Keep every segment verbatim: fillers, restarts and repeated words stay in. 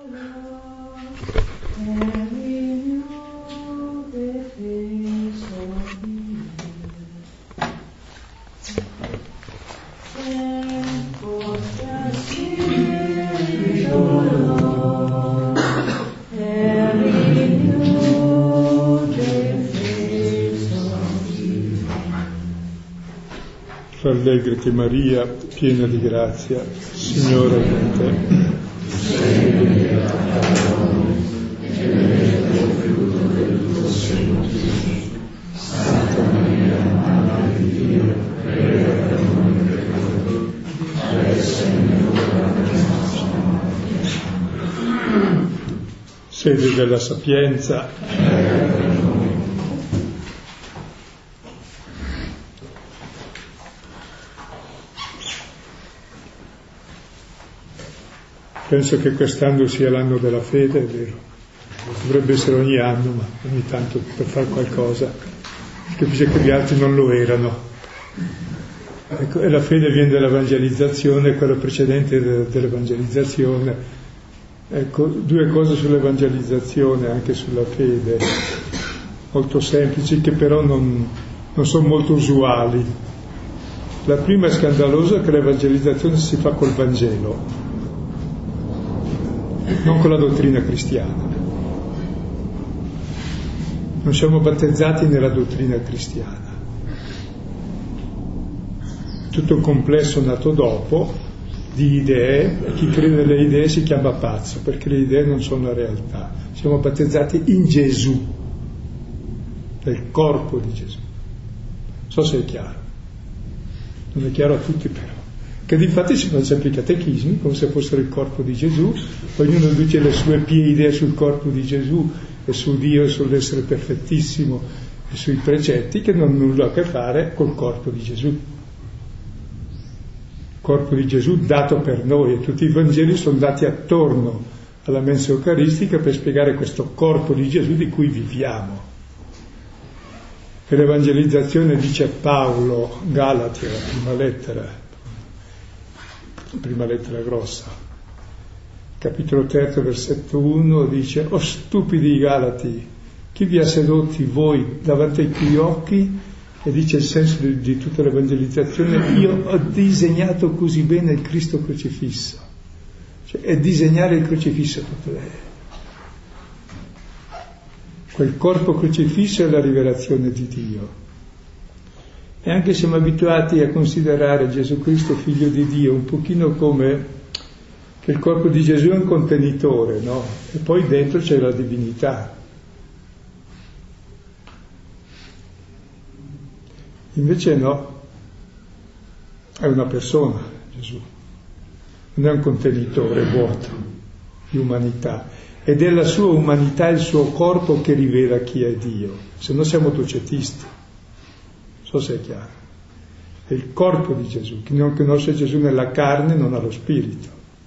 Rallegrati Maria, piena di grazia, Signore è con te. Sei benedetta tra le donne, e benedetto il frutto del tuo seno, Gesù. Santa Maria, Madre di Dio, prega per noi peccatori, adesso è nell'ora della nostra morte. Sede della sapienza, prega per noi. Penso che quest'anno sia l'anno della fede, è vero. Dovrebbe essere ogni anno, ma ogni tanto per fare qualcosa. Capisce che gli altri non lo erano. Ecco, e la fede viene dall'evangelizzazione, quella precedente dell'evangelizzazione. Ecco, due cose sull'evangelizzazione, anche sulla fede, molto semplici, che però non, non sono molto usuali. La prima è scandalosa, che l'evangelizzazione si fa col Vangelo, non con la dottrina cristiana. Non siamo battezzati nella dottrina cristiana. Tutto un complesso nato dopo di idee, e chi crede nelle idee si chiama pazzo, perché le idee non sono la realtà. Siamo battezzati in Gesù, nel corpo di Gesù. Non so se è chiaro. Non è chiaro a tutti però. Che difatti si fanno sempre i catechismi come se fossero il corpo di Gesù, ognuno dice le sue pie idee sul corpo di Gesù e su Dio e sull'essere perfettissimo e sui precetti che non hanno nulla a che fare col corpo di Gesù. Il corpo di Gesù dato per noi, e tutti i Vangeli sono dati attorno alla mensa eucaristica per spiegare questo corpo di Gesù di cui viviamo. E l'evangelizzazione, dice Paolo, Galati, la prima lettera, prima lettera grossa, capitolo terzo, versetto uno, dice: o stupidi Galati, chi vi ha sedotti voi davanti ai cui occhi? E dice il senso di, di tutta l'evangelizzazione: io ho disegnato così bene il Cristo crocifisso. Cioè è disegnare il crocifisso tutto lei. Quel corpo crocifisso è la rivelazione di Dio. E anche siamo abituati a considerare Gesù Cristo figlio di Dio un pochino come che il corpo di Gesù è un contenitore, no? E poi dentro c'è la divinità. Invece no, è una persona Gesù, non è un contenitore vuoto di umanità, ed è la sua umanità, il suo corpo che rivela chi è Dio, se no siamo docetisti. So se è chiaro. È il corpo di Gesù. Chi non conosce Gesù nella carne non ha lo spirito.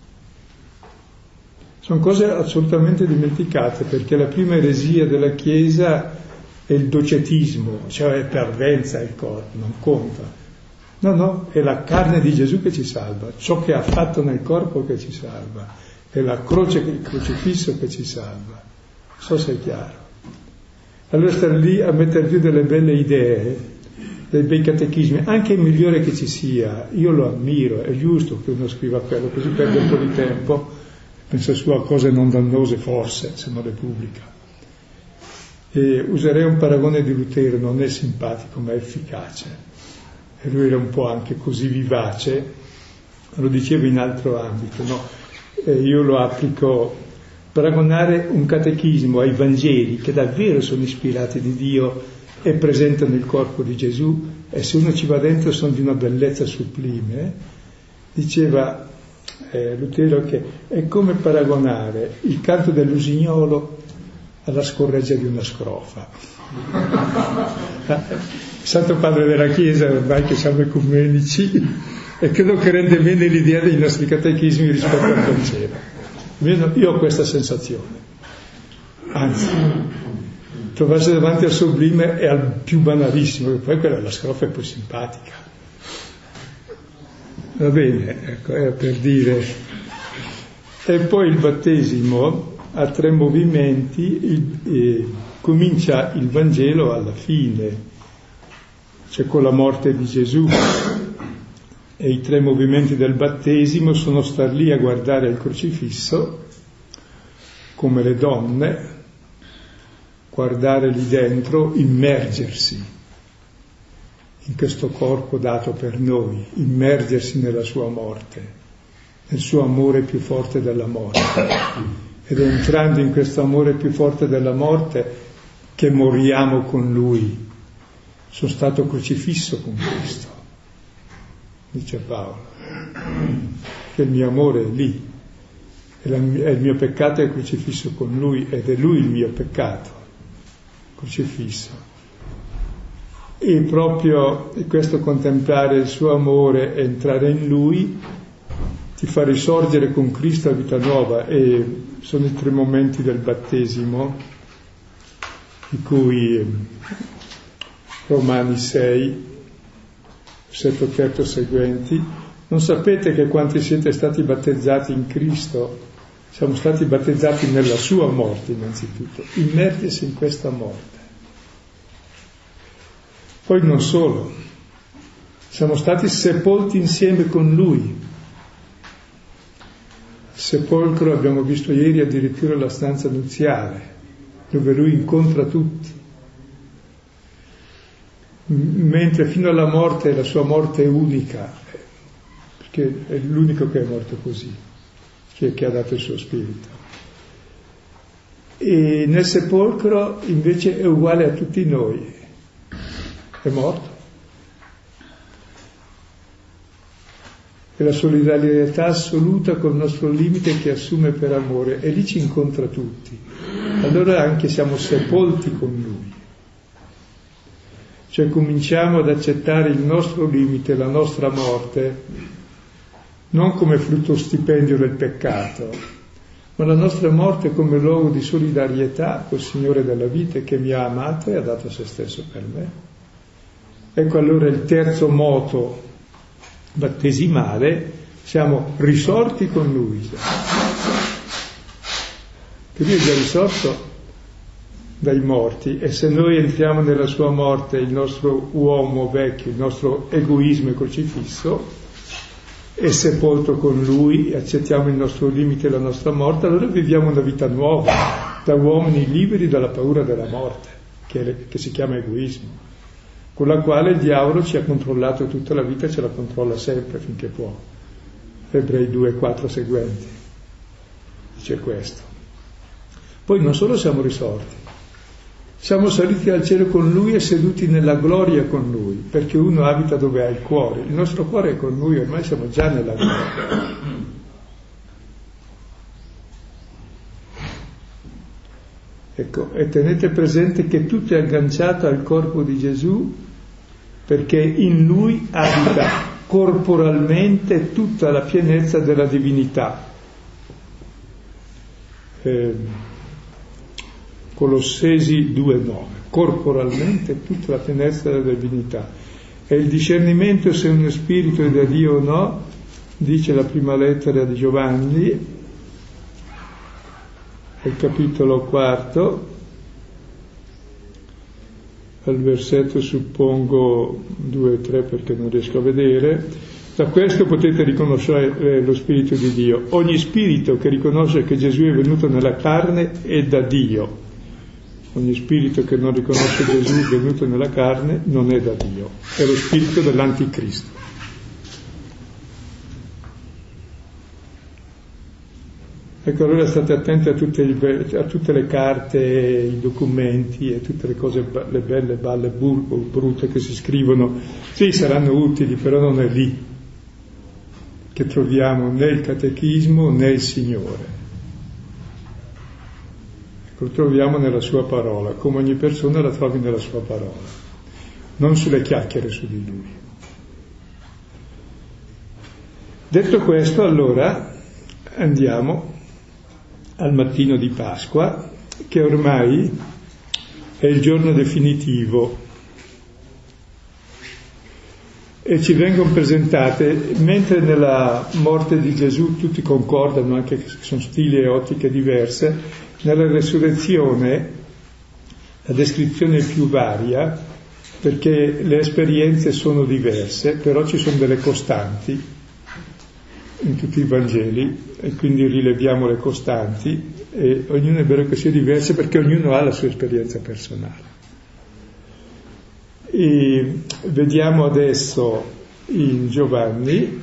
Sono cose assolutamente dimenticate, perché la prima eresia della Chiesa è il docetismo, cioè è pervenza il corpo, non conta. No, no, è la carne di Gesù che ci salva, ciò che ha fatto nel corpo che ci salva, è la croce, il crocifisso che ci salva. So se è chiaro. Allora stare lì a mettere giù delle belle idee, dei bei catechismi, anche il migliore che ci sia, io lo ammiro, è giusto che uno scriva quello, così perde un po' di tempo, pensa su a cose non dannose forse, se non le pubblica. E userei un paragone di Lutero, non è simpatico ma è efficace, e lui era un po' anche così vivace, lo dicevo in altro ambito, no? E io lo applico, paragonare un catechismo ai Vangeli che davvero sono ispirati di Dio e presentano il corpo di Gesù, e se uno ci va dentro sono di una bellezza sublime. Diceva eh, Lutero che è come paragonare il canto dell'usignolo alla scorreggia di una scrofa. Santo Padre della Chiesa, ormai che siamo ecumenici, e credo che rende bene l'idea dei nostri catechismi rispetto al Vangelo. Io ho questa sensazione, anzi, trovarsi davanti al sublime è al più banalissimo, e poi quella la scrofa è poi simpatica. Va bene, ecco, era per dire. E poi il battesimo ha tre movimenti, il, eh, comincia il Vangelo alla fine, cioè con la morte di Gesù, e i tre movimenti del battesimo sono star lì a guardare il crocifisso, come le donne, guardare lì dentro, immergersi in questo corpo dato per noi, immergersi nella sua morte, nel suo amore più forte della morte. Ed entrando in questo amore più forte della morte, che moriamo con Lui. Sono stato crocifisso con Cristo, dice Paolo, che il mio amore è lì, e il mio peccato è crocifisso con Lui, ed è Lui il mio peccato, crocifisso. E proprio questo contemplare il suo amore, entrare in Lui, ti fa risorgere con Cristo a vita nuova, e sono i tre momenti del battesimo, di cui Romani sei, versetto terzo seguenti: non sapete che quanti siete stati battezzati in Cristo, siamo stati battezzati nella sua morte innanzitutto, immergersi in questa morte. Poi non solo, siamo stati sepolti insieme con Lui. Il sepolcro, abbiamo visto ieri, addirittura la stanza nuziale, dove Lui incontra tutti. Mentre fino alla morte, la sua morte è unica, perché è l'unico che è morto così, che, che ha dato il suo spirito. E nel sepolcro invece è uguale a tutti noi, è morto. È la solidarietà assoluta col nostro limite che assume per amore, e lì ci incontra tutti. Allora anche siamo sepolti con Lui. Cioè cominciamo ad accettare il nostro limite, la nostra morte, non come frutto stipendio del peccato, ma la nostra morte come luogo di solidarietà col Signore della vita, che mi ha amato e ha dato se stesso per me. Ecco allora il terzo moto battesimale: siamo risorti con Lui. Che Lui è già risorto dai morti, e se noi entriamo nella sua morte, il nostro uomo vecchio, il nostro egoismo è crocifisso, è sepolto con Lui, accettiamo il nostro limite e la nostra morte, allora viviamo una vita nuova, da uomini liberi dalla paura della morte, che, che si chiama egoismo, con la quale il diavolo ci ha controllato tutta la vita e ce la controlla sempre finché può. Ebrei due, quattro seguenti dice questo. Poi non solo siamo risorti, siamo saliti al cielo con Lui e seduti nella gloria con Lui, perché uno abita dove ha il cuore. Il nostro cuore è con Lui, ormai siamo già nella gloria. Ecco, e tenete presente che tutto è agganciato al corpo di Gesù, perché in Lui abita corporalmente tutta la pienezza della divinità. Eh, Colossesi due nove, corporalmente tutta la pienezza della divinità. E il discernimento se uno spirito è da Dio o no, dice la prima lettera di Giovanni, il capitolo quarto, al versetto suppongo due e tre perché non riesco a vedere. Da questo potete riconoscere lo Spirito di Dio. Ogni spirito che riconosce che Gesù è venuto nella carne è da Dio. Ogni spirito che non riconosce Gesù venuto nella carne non è da Dio, è lo spirito dell'anticristo. Ecco, allora state attenti a tutte, a tutte le carte, i documenti e tutte le cose, le belle balle brutte che si scrivono. Sì, saranno utili, però non è lì che troviamo né il catechismo né il Signore. Lo troviamo nella sua parola, come ogni persona la trovi nella sua parola, non sulle chiacchiere su di Lui. Detto questo, allora andiamo al mattino di Pasqua, che ormai è il giorno definitivo. e ci vengono presentate, mentre nella morte di Gesù tutti concordano, anche che sono stili e ottiche diverse, nella resurrezione la descrizione è più varia, perché le esperienze sono diverse, però ci sono delle costanti in tutti i Vangeli, e quindi rileviamo le costanti, e ognuno è vero che sia diverso perché ognuno ha la sua esperienza personale. E vediamo adesso in Giovanni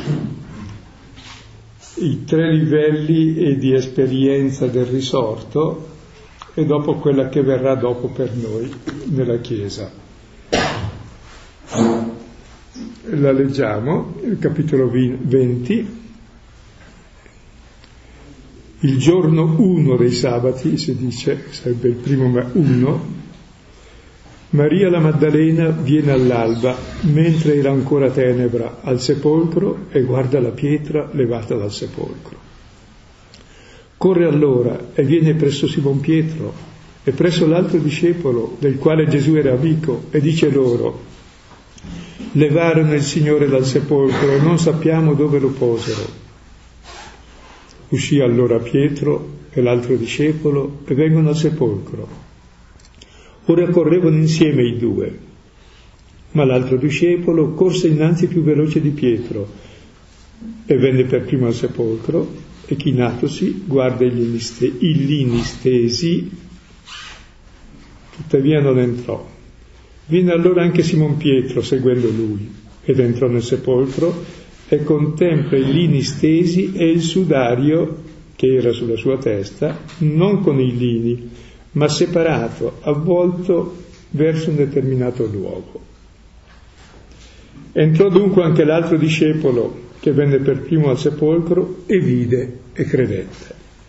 i tre livelli di esperienza del risorto e dopo quella che verrà dopo per noi nella Chiesa. La leggiamo, il capitolo venti. Il giorno uno dei sabati, si dice, sarebbe il primo, ma uno, Maria la Maddalena viene all'alba, mentre era ancora tenebra, al sepolcro e guarda la pietra levata dal sepolcro. Corre allora e viene presso Simon Pietro e presso l'altro discepolo, del quale Gesù era amico, e dice loro: levarono il Signore dal sepolcro e non sappiamo dove lo posero. Uscì allora Pietro e l'altro discepolo e vengono al sepolcro. Ora correvano insieme i due, ma l'altro discepolo corse innanzi più veloce di Pietro e venne per primo al sepolcro e chinatosi guarda i lini, ste- i lini stesi, tuttavia non entrò. Viene allora anche Simon Pietro seguendo lui ed entrò nel sepolcro e contempla i lini stesi e il sudario che era sulla sua testa, non con i lini, ma separato, avvolto verso un determinato luogo. Entrò dunque anche l'altro discepolo che venne per primo al sepolcro e vide e credette.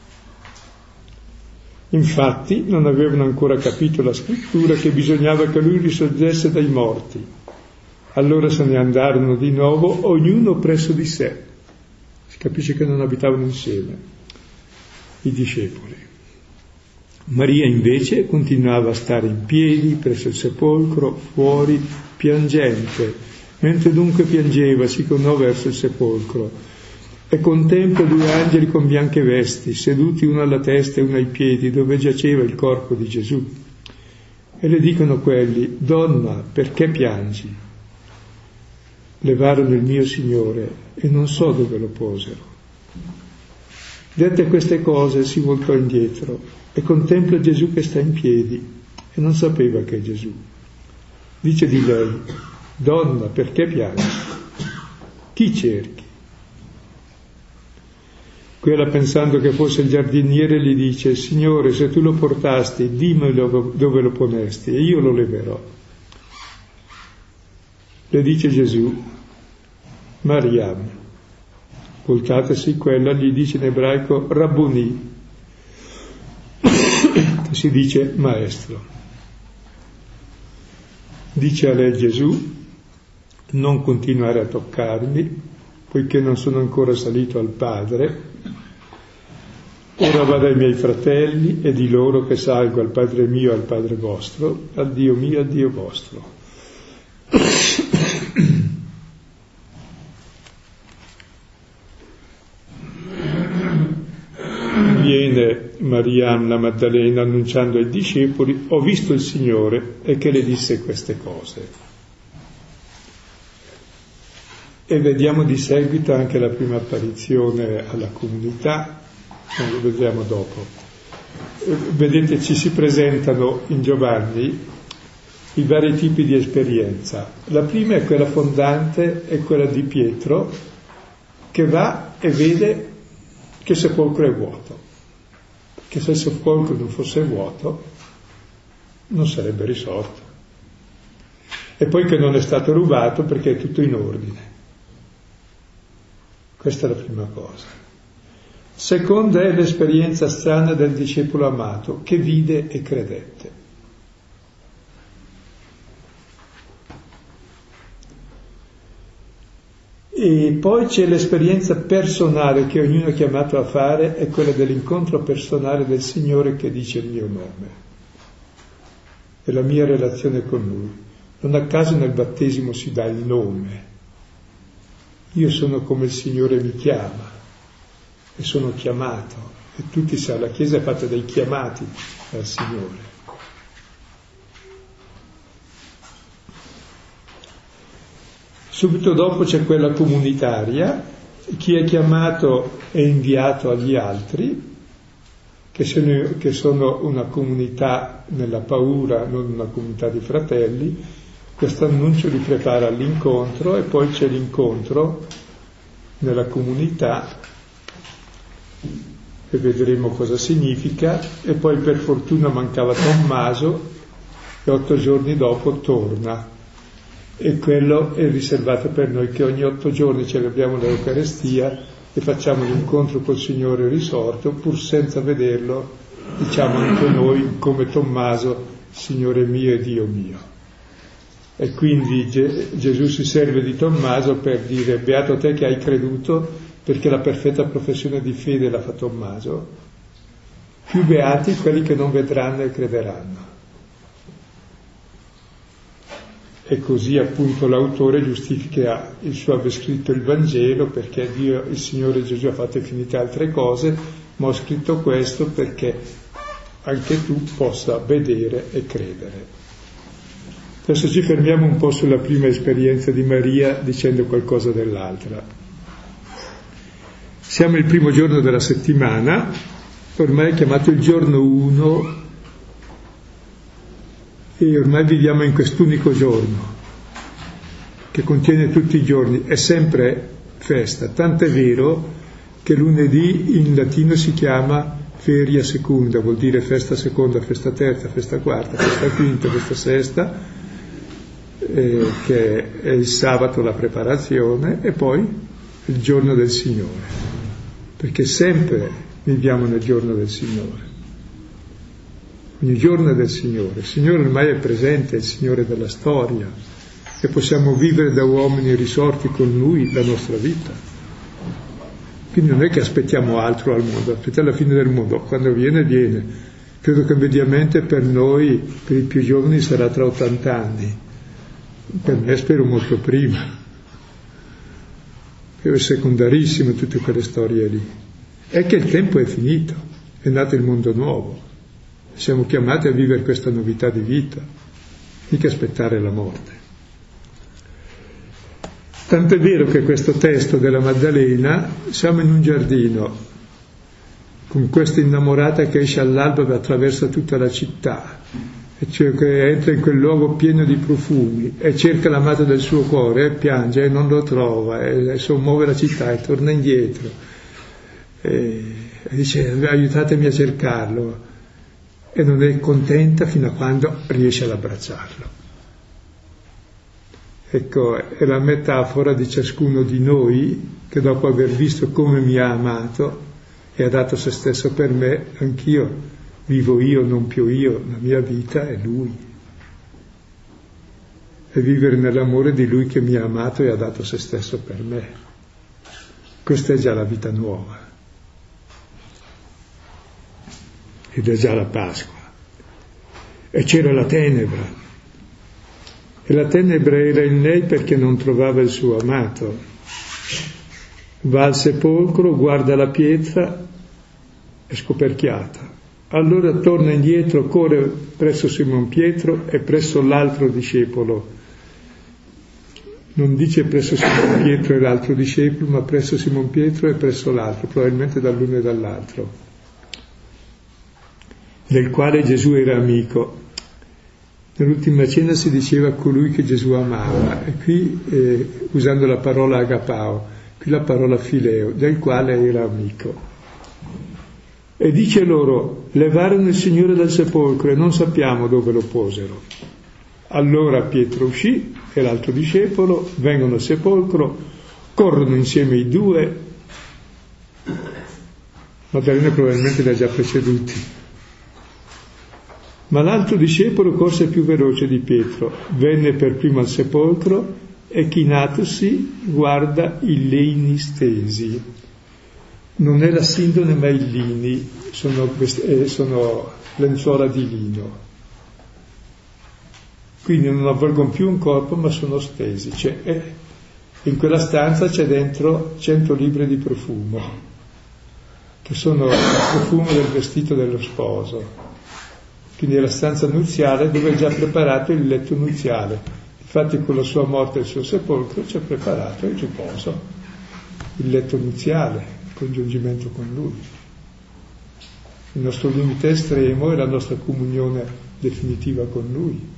Infatti non avevano ancora capito la scrittura che bisognava che lui risorgesse dai morti. Allora se ne andarono di nuovo, ognuno presso di sé. Si capisce che non abitavano insieme i discepoli. Maria invece continuava a stare in piedi presso il sepolcro, fuori, piangente. Mentre dunque piangeva, si chinò verso il sepolcro e contempla due angeli con bianche vesti, seduti uno alla testa e uno ai piedi, dove giaceva il corpo di Gesù. E le dicono quelli: donna, perché piangi? Levarono il mio Signore e non so dove lo posero. Dette queste cose si voltò indietro e contempla Gesù che sta in piedi e non sapeva che è Gesù. Dice di lei: donna, perché piangi? Chi cerchi? Quella, pensando che fosse il giardiniere, gli dice: Signore, se tu lo portasti, dimmelo dove lo ponesti e io lo leverò. Le dice Gesù: Mariam. Voltatasi, quella gli dice in ebraico Rabbuni, che si dice maestro. Dice a lei Gesù: non continuare a toccarmi, poiché non sono ancora salito al Padre. Ora vado ai miei fratelli e di loro che salgo al Padre mio e al Padre vostro, al Dio mio e al Dio vostro. Viene Mariam la Maddalena annunciando ai discepoli: ho visto il Signore, e che le disse queste cose. E vediamo di seguito anche la prima apparizione alla comunità, non lo vedremo dopo. Vedete, ci si presentano in Giovanni i vari tipi di esperienza. La prima è quella fondante, è quella di Pietro, che va e vede che il sepolcro è vuoto. Che se il sepolcro non fosse vuoto non sarebbe risorto, e poi che non è stato rubato perché è tutto in ordine. Questa è la prima cosa. Seconda è l'esperienza strana del discepolo amato che vide e credette. E poi c'è l'esperienza personale che ognuno è chiamato a fare, è quella dell'incontro personale del Signore che dice il mio nome e la mia relazione con Lui. Non a caso nel battesimo si dà il nome, io sono come il Signore mi chiama e sono chiamato, e tutti sanno, la Chiesa è fatta dai chiamati dal Signore. Subito dopo c'è quella comunitaria, chi è chiamato è inviato agli altri, che sono, che sono una comunità nella paura, non una comunità di fratelli. Questo annuncio li prepara all'incontro, e poi c'è l'incontro nella comunità, e vedremo cosa significa, e poi per fortuna mancava Tommaso, e otto giorni dopo torna, e quello è riservato per noi, che ogni otto giorni celebriamo l'Eucarestia e facciamo l'incontro col Signore risorto, pur senza vederlo, diciamo anche noi come Tommaso, Signore mio e Dio mio. E quindi Ge- Gesù si serve di Tommaso per dire: beato te che hai creduto, perché la perfetta professione di fede la fa Tommaso, più beati quelli che non vedranno e crederanno. E così appunto l'autore giustifica il suo aver scritto il Vangelo, perché Dio, il Signore Gesù ha fatto infinite altre cose, ma ho scritto questo perché anche tu possa vedere e credere. Adesso ci fermiamo un po' sulla prima esperienza di Maria, dicendo qualcosa dell'altra. Siamo il primo giorno della settimana, ormai è chiamato il giorno uno, e ormai viviamo in quest'unico giorno che contiene tutti i giorni, è sempre festa, tant'è vero che lunedì in latino si chiama feria secunda, vuol dire festa seconda, festa terza, festa quarta, festa quinta, festa sesta, eh, che è il sabato la preparazione, e poi il giorno del Signore, perché sempre viviamo nel giorno del Signore. Ogni giorno è del Signore. Il Signore ormai è presente, è il Signore della storia, e possiamo vivere da uomini risorti con Lui la nostra vita. Quindi non è che aspettiamo altro al mondo, aspettiamo la fine del mondo, quando viene, viene. Credo che mediamente per noi, per i più giovani, sarà tra ottanta anni. Per me spero molto prima. È secondarissimo tutte quelle storie lì. È che il tempo è finito, è nato il mondo nuovo. Siamo chiamati a vivere questa novità di vita, mica aspettare la morte. Tant'è vero che questo testo della Maddalena, siamo in un giardino, con questa innamorata che esce all'alba e attraversa tutta la città, e cioè che entra in quel luogo pieno di profumi, e cerca l'amato del suo cuore, e piange e non lo trova, e, e sommuove la città e torna indietro, e, e dice: aiutatemi a cercarlo. E non è contenta fino a quando riesce ad abbracciarlo. Ecco, è la metafora di ciascuno di noi che dopo aver visto come mi ha amato e ha dato se stesso per me, anch'io vivo io, non più io, la mia vita è Lui. E vivere nell'amore di Lui che mi ha amato e ha dato se stesso per me. Questa è già la vita nuova. Ed è già la Pasqua. E c'era la tenebra, e la tenebra era in lei perché non trovava il suo amato. Va al sepolcro, guarda la pietra, è scoperchiata. Allora torna indietro, corre presso Simon Pietro e presso l'altro discepolo. Non dice presso Simon Pietro e l'altro discepolo, ma presso Simon Pietro e presso l'altro, probabilmente dall'uno e dall'altro, del quale Gesù era amico. Nell'ultima cena si diceva colui che Gesù amava, e qui eh, usando la parola agapao, qui la parola fileo, del quale era amico. E dice loro: levarono il Signore dal sepolcro e non sappiamo dove lo posero. Allora Pietro uscì e l'altro discepolo, vengono al sepolcro, corrono insieme i due. Maddalena probabilmente li ha già preceduti. Ma l'altro discepolo corse più veloce di Pietro, venne per primo al sepolcro e chinatosi guarda i lini stesi. Non è la sindone ma i lini, sono, eh, sono lenzuola di lino. Quindi non avvolgono più un corpo ma sono stesi, cioè è, In quella stanza c'è dentro cento libri di profumo, che sono il profumo del vestito dello sposo. Quindi è la stanza nuziale dove è già preparato il letto nuziale. Infatti con la sua morte e il suo sepolcro c'è preparato il riposo, il letto nuziale, il congiungimento con lui. Il nostro limite estremo è la nostra comunione definitiva con lui.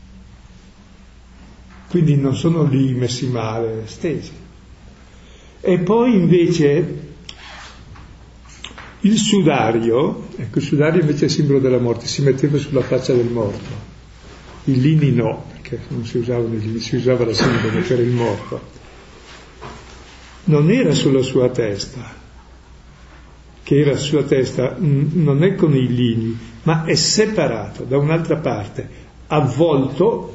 Quindi non sono lì messi male, stesi. E poi invece il sudario, ecco, il sudario invece è simbolo della morte, si metteva sulla faccia del morto. I lini no, perché non si usavano i lini, si usava la simbolo per il morto. Non era sulla sua testa, che era sulla testa, non è con i lini, ma è separato da un'altra parte, avvolto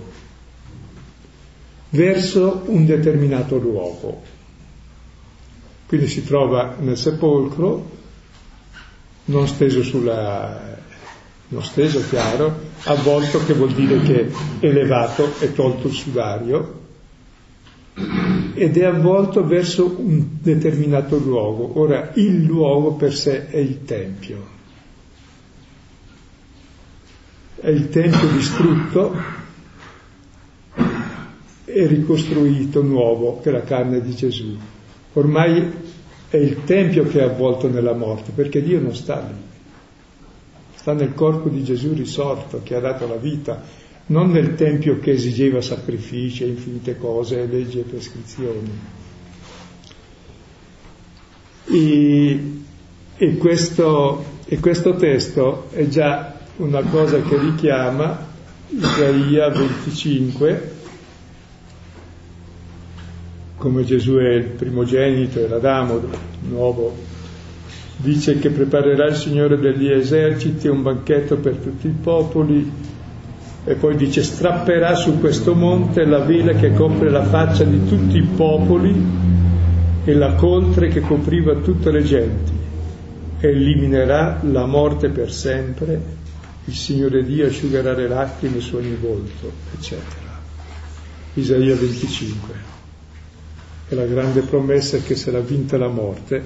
verso un determinato luogo. Quindi si trova nel sepolcro, non steso sulla, non steso, chiaro, avvolto, che vuol dire che è elevato, è tolto il sudario, ed è avvolto verso un determinato luogo. Ora, il luogo per sé è il Tempio. È il Tempio distrutto e ricostruito nuovo, che è la carne di Gesù. Ormai è il Tempio che è avvolto nella morte, perché Dio non sta lì, sta nel corpo di Gesù risorto, che ha dato la vita, non nel Tempio che esigeva sacrifici, infinite cose, leggi e prescrizioni. E, e, questo, e questo testo è già una cosa che richiama Isaia venticinque, come Gesù è il primogenito e l'Adamo nuovo, dice che preparerà il Signore degli eserciti un banchetto per tutti i popoli, e poi dice strapperà su questo monte la vela che copre la faccia di tutti i popoli e la coltre che copriva tutte le genti, e eliminerà la morte per sempre, il Signore Dio asciugherà le lacrime su ogni volto, eccetera. Isaia venticinque. E la grande promessa è che sarà vinta la morte.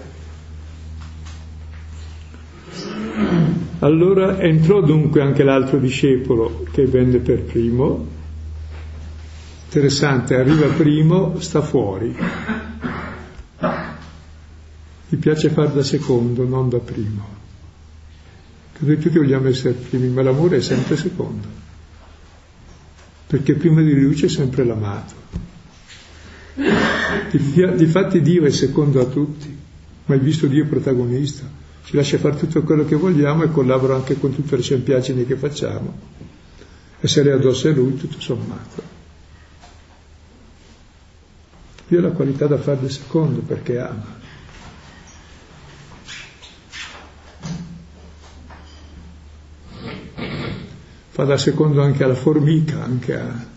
Allora entrò dunque anche l'altro discepolo, che venne per primo. Interessante, arriva primo, sta fuori. Gli piace far da secondo, non da primo. Noi tutti vogliamo essere primi, ma l'amore è sempre secondo, perché prima di lui c'è sempre l'amato. Difatti Dio è secondo a tutti, ma hai visto Dio protagonista, ci lascia fare tutto quello che vogliamo e collabora anche con tutte le sempliaggini che facciamo, essere addosso a Lui tutto sommato. Dio ha la qualità da fare del secondo perché ama. Fa da secondo anche alla formica, anche a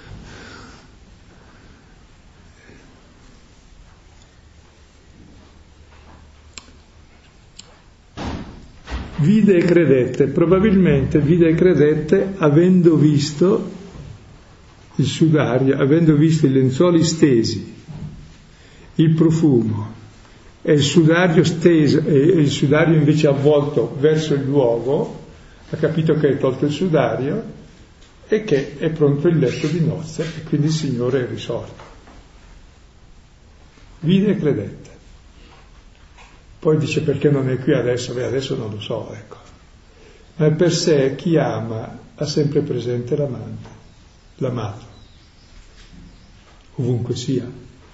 vide e credette, probabilmente vide e credette avendo visto il sudario, avendo visto i lenzuoli stesi, il profumo e il sudario steso, e il sudario invece avvolto verso il luogo, ha capito che è tolto il sudario e che è pronto il letto di nozze, e quindi il Signore è risorto. Vide e credette. Poi dice perché non è qui adesso, beh adesso non lo so, ecco. Ma per sé chi ama ha sempre presente l'amante, l'amato, ovunque sia.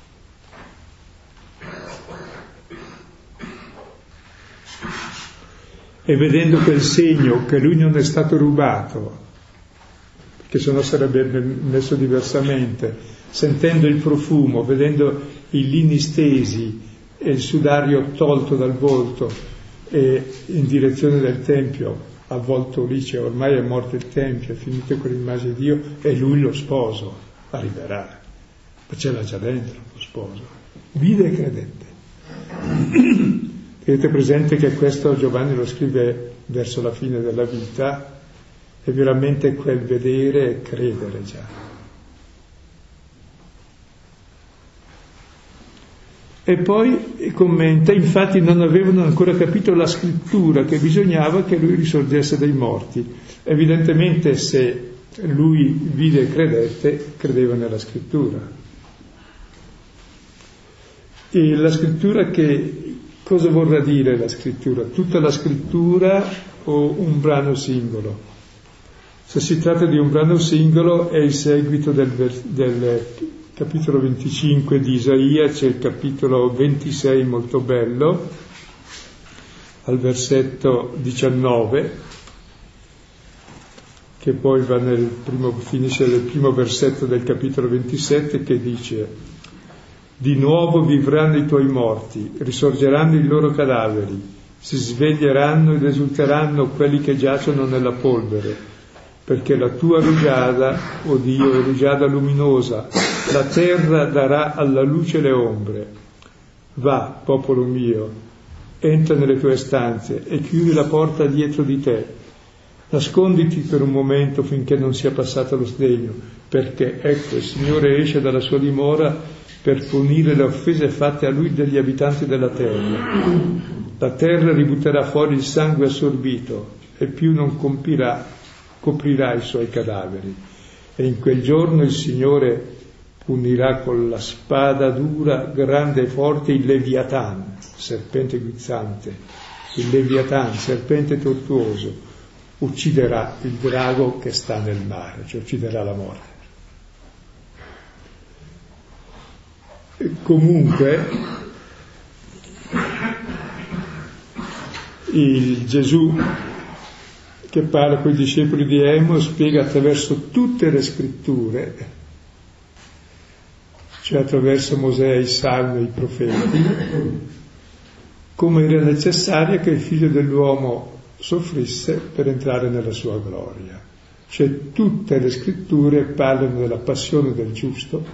E vedendo quel segno che lui non è stato rubato, perché sennò sarebbe messo diversamente, sentendo il profumo, vedendo i lini stesi, e il sudario tolto dal volto e in direzione del Tempio, avvolto lì, cioè ormai è morto il Tempio, è finito quell'immagine di Dio, e lui lo sposo arriverà, ma ce l'ha già dentro lo sposo. Vide e credette. Tenete presente che questo Giovanni lo scrive verso la fine della vita, è veramente quel vedere e credere già. E poi commenta, infatti non avevano ancora capito la scrittura, che bisognava che lui risorgesse dai morti. Evidentemente se lui vide e credette, credeva nella scrittura. E la scrittura, che cosa vorrà dire la scrittura? Tutta la scrittura o un brano singolo? Se si tratta di un brano singolo è il seguito del, del capitolo venticinque di Isaia, c'è il capitolo ventisei molto bello, al versetto diciannove, che poi va nel primo, finisce nel primo versetto del capitolo ventisette, che dice: di nuovo vivranno i tuoi morti, risorgeranno i loro cadaveri, si sveglieranno ed esulteranno quelli che giacciono nella polvere, perché la tua rugiada, o Dio, è rugiada luminosa, la terra darà alla luce le ombre. Va, popolo mio, entra nelle tue stanze e chiudi la porta dietro di te. Nasconditi per un momento finché non sia passato lo sdegno, perché ecco il Signore esce dalla sua dimora per punire le offese fatte a lui dagli abitanti della terra. La terra ributterà fuori il sangue assorbito e più non compirà, coprirà i suoi cadaveri. E in quel giorno il Signore punirà con la spada dura, grande e forte, il Leviatan, serpente guizzante, il Leviatan, serpente tortuoso, ucciderà il drago che sta nel mare, cioè ucciderà la morte. E comunque il Gesù che parla con i discepoli di Emo spiega attraverso tutte le scritture, cioè attraverso Mosè, i Salmi e i profeti, come era necessario che il figlio dell'uomo soffrisse per entrare nella sua gloria. Cioè tutte le scritture parlano della passione del giusto.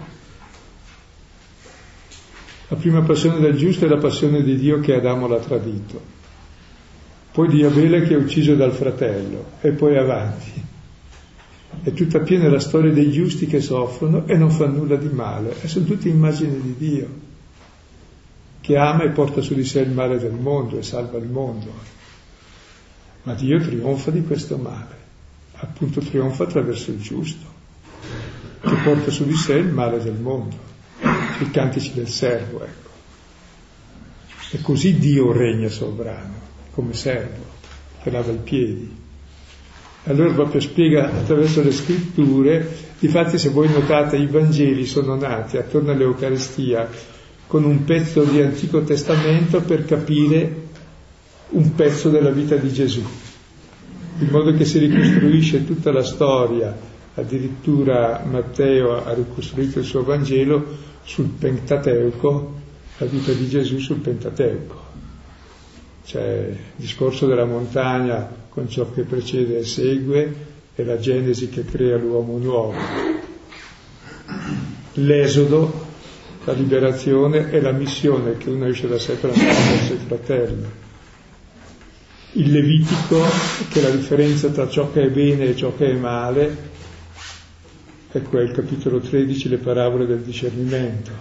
La prima passione del giusto è la passione di Dio che Adamo l'ha tradito, poi di Abele che è ucciso dal fratello, e poi avanti. È tutta piena la storia dei giusti che soffrono e non fanno nulla di male, e sono tutte immagini di Dio, che ama e porta su di sé il male del mondo e salva il mondo. Ma Dio trionfa di questo male, appunto trionfa attraverso il giusto, che porta su di sé il male del mondo, i cantici del servo, ecco. E così Dio regna sovrano, come servo, che lava i piedi. Allora proprio spiega attraverso le scritture. Difatti, se voi notate, i Vangeli sono nati attorno all'Eucaristia con un pezzo di Antico Testamento per capire un pezzo della vita di Gesù, in modo che si ricostruisce tutta la storia. Addirittura Matteo ha ricostruito il suo Vangelo sul Pentateuco, la vita di Gesù sul Pentateuco. C'è il discorso della montagna con ciò che precede e segue, e la Genesi che crea l'uomo nuovo, l'Esodo, la liberazione e la missione, che uno esce da sé per andare verso il fratello, il Levitico, che è la differenza tra ciò che è bene e ciò che è male, ecco è il capitolo tredici, le parabole del discernimento.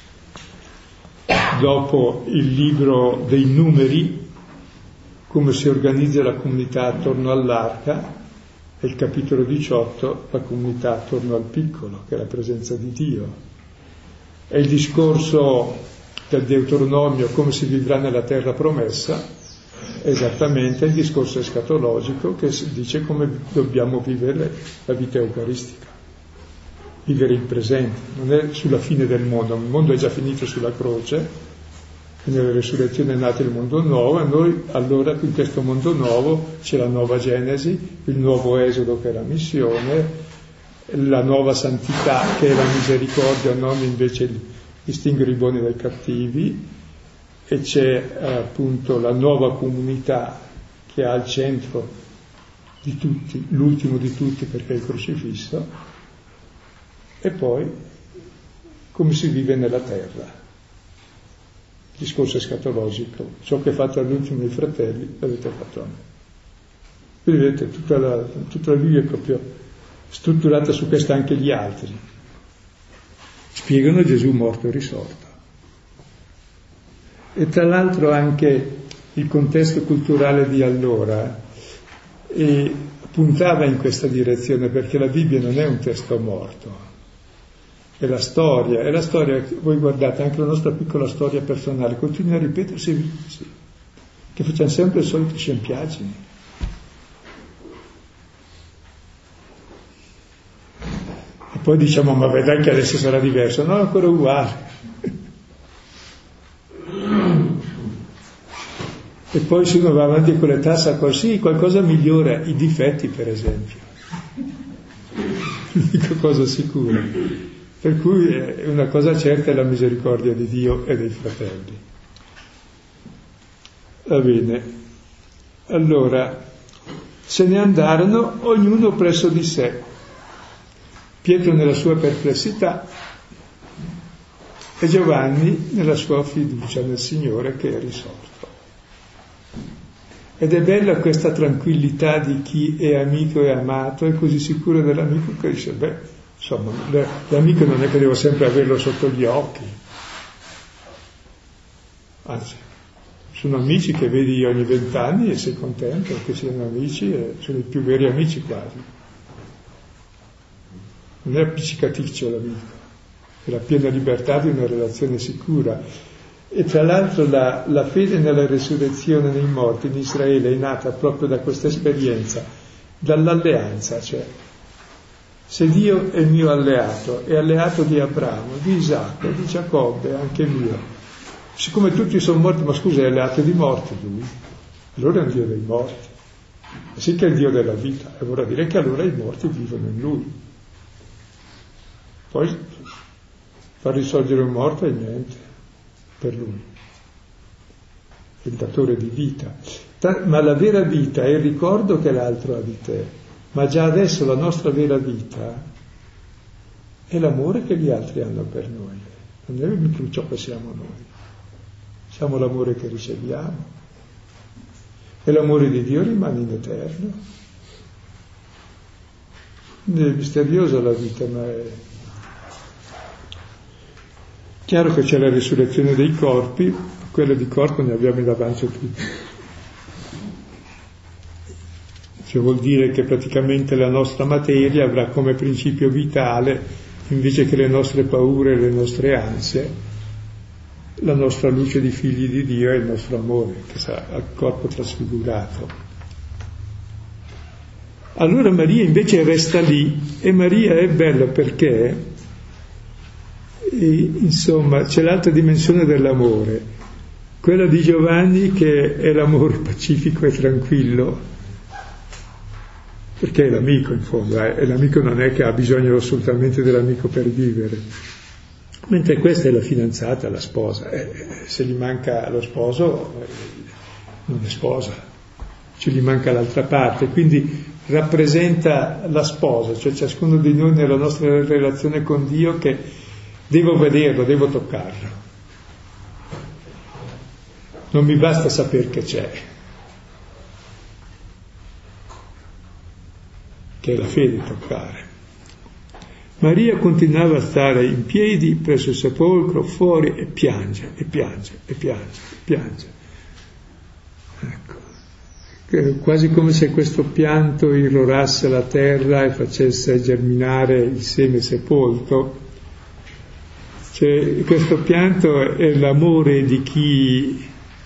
Dopo il libro dei numeri, come si organizza la comunità attorno all'arca, e il capitolo diciotto, la comunità attorno al piccolo, che è la presenza di Dio. E il discorso del Deuteronomio, come si vivrà nella terra promessa, è esattamente il discorso escatologico che dice come dobbiamo vivere la vita eucaristica, vivere il presente. Non è sulla fine del mondo, il mondo è già finito sulla croce, nella resurrezione è nato il mondo nuovo, e noi allora in questo mondo nuovo c'è la nuova Genesi, il nuovo Esodo che è la missione, la nuova santità che è la misericordia, non invece il distinguere i buoni dai cattivi, e c'è eh, appunto la nuova comunità che ha al centro di tutti, l'ultimo di tutti perché è il crocifisso, e poi come si vive nella terra. Discorso escatologico, ciò che fate all'ultimo dei fratelli l'avete fatto a me. Quindi vedete, tutta la, tutta la Bibbia è proprio strutturata su questo, anche gli altri spiegano Gesù morto e risorto. E tra l'altro anche il contesto culturale di allora e puntava in questa direzione, perché la Bibbia non è un testo morto, è la storia, è la storia, voi guardate anche la nostra piccola storia personale, continua a ripetersi, sì, che facciamo sempre le solite scempiaggini. E poi diciamo, ma vedrai che adesso sarà diverso, no, è ancora uguale. E poi se uno va avanti con l'età sa così, qualcosa migliora, i difetti per esempio. L'unica cosa sicura. Per cui una cosa certa è la misericordia di Dio e dei fratelli. Va bene. Allora, se ne andarono ognuno presso di sé. Pietro nella sua perplessità e Giovanni nella sua fiducia nel Signore che è risorto. Ed è bella questa tranquillità di chi è amico e amato, è così sicuro dell'amico che dice, beh, insomma, l'amico non è che devo sempre averlo sotto gli occhi. Anzi, sono amici che vedi ogni vent'anni e sei contento che siano amici, e sono i più veri amici quasi. Non è appiccicaticcio l'amico, è la piena libertà di una relazione sicura. E tra l'altro la, la fede nella resurrezione dei morti in Israele è nata proprio da questa esperienza, dall'alleanza, cioè se Dio è il mio alleato, è alleato di Abramo, di Isacco, di Giacobbe, anche mio, siccome tutti sono morti, ma scusa, è alleato di morti lui, allora è un Dio dei morti, sì che è il Dio della vita, e vorrà dire che allora i morti vivono in lui. Poi far risorgere un morto è niente per lui, il datore di vita. Ma la vera vita è il ricordo che l'altro ha di te, ma già adesso la nostra vera vita è l'amore che gli altri hanno per noi, non è più ciò che siamo noi, siamo l'amore che riceviamo, e l'amore di Dio rimane in eterno. È misteriosa la vita, ma è chiaro che c'è la risurrezione dei corpi, quella di corpo ne abbiamo davanti a tutti. Cioè vuol dire che praticamente la nostra materia avrà come principio vitale, invece che le nostre paure e le nostre ansie, la nostra luce di figli di Dio e il nostro amore, che sarà il corpo trasfigurato. Allora Maria invece resta lì, e Maria è bella perché E, insomma, c'è l'altra dimensione dell'amore, quella di Giovanni che è l'amore pacifico e tranquillo, perché è l'amico in fondo, eh? E l'amico non è che ha bisogno assolutamente dell'amico per vivere, mentre questa è la fidanzata, la sposa, eh, se gli manca lo sposo eh, non è sposa, ci gli manca l'altra parte, quindi rappresenta la sposa, cioè ciascuno di noi nella nostra relazione con Dio che devo vederlo, devo toccarlo. Non mi basta sapere che c'è, che è la fede toccare. Maria continuava a stare in piedi presso il sepolcro, fuori, e piange, e piange, e piange, e piange. Ecco. Quasi come se questo pianto irrorasse la terra e facesse germinare il seme sepolto. Cioè, questo pianto è l'amore di chi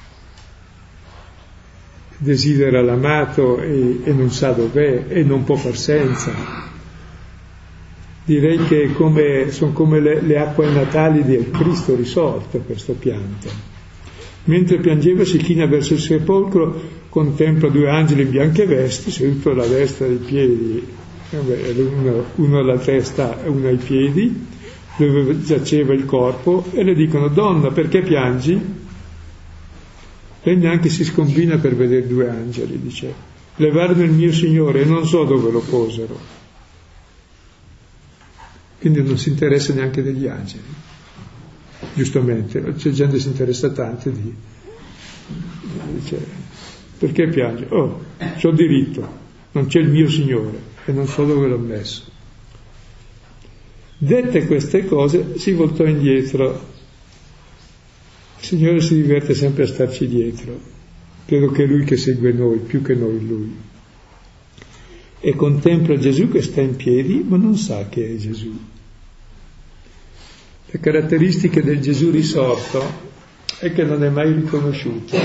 desidera l'amato e, e non sa dov'è e non può far senza. Direi che come, sono come le, le acque natali del Cristo risorto, questo pianto. Mentre piangeva si china verso il sepolcro, contempla due angeli in bianche vesti, seduto alla destra dei piedi, uno, uno alla testa e uno ai piedi, dove giaceva il corpo, e le dicono: donna, perché piangi? Lei neanche si scombina per vedere due angeli, dice: levarono il mio Signore e non so dove lo posero. Quindi non si interessa neanche degli angeli, giustamente. C'è gente che si interessa tanto di dice: perché piange? Oh, c'ho diritto, non c'è il mio Signore e non so dove l'ho messo. Dette queste cose si voltò indietro Il Signore si diverte sempre a starci dietro. Credo che è Lui che segue noi, più che noi Lui. E contempla Gesù che sta in piedi, ma non sa che è Gesù. Le caratteristiche del Gesù risorto è che non è mai riconosciuto